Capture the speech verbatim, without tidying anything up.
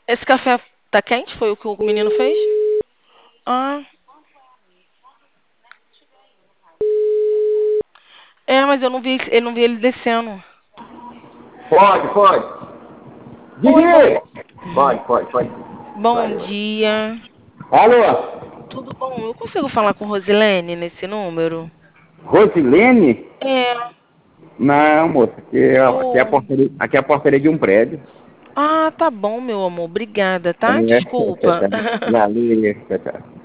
Esse café tá quente? Foi o que o menino fez? Ah. É, mas eu não vi, eu não vi ele descendo. Pode, pode. Oi, bom. Didi! Pode, pode, pode. Bom Valeu. dia. Alô? Tudo bom? Eu consigo falar com Rosilene nesse número? Rosilene? É. Não, moça, aqui é, aqui é, a, Oh. portaria, aqui é a portaria de um prédio. Ah, tá bom, meu amor. Obrigada, tá? É, Desculpa. Valeu, tchau, tchau.